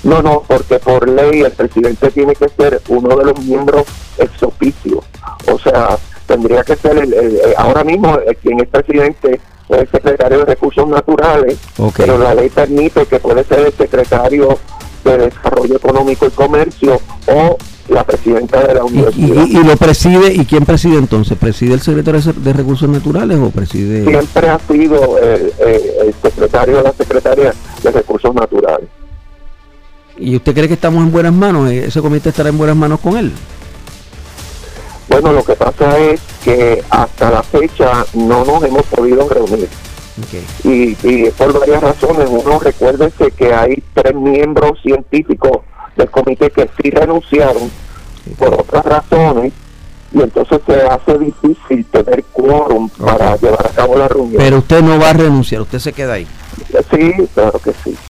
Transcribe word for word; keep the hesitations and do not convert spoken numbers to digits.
No, no, porque por ley el presidente tiene que ser uno de los miembros ex officio. O sea, tendría que ser, el, el, el ahora mismo el, quien es presidente es el secretario de Recursos Naturales, okay. Pero la ley permite que puede ser el secretario de Desarrollo Económico y Comercio o la presidenta de la universidad. ¿Y, y, y lo preside? ¿Y quién preside entonces? ¿Preside el secretario de Recursos Naturales o preside...? Siempre ha sido el, el, el secretario de la Secretaría de Recursos Naturales. ¿Y usted cree que estamos en buenas manos? ¿Ese comité estará en buenas manos con él? Bueno, lo que pasa es que hasta la fecha no nos hemos podido reunir. Okay. Y, y por varias razones. Uno, recuérdese que hay tres miembros científicos del comité que sí renunciaron okay. por otras razones, y entonces se hace difícil tener quórum okay. para llevar a cabo la reunión. Pero usted no va a renunciar, usted se queda ahí. Sí, claro que sí.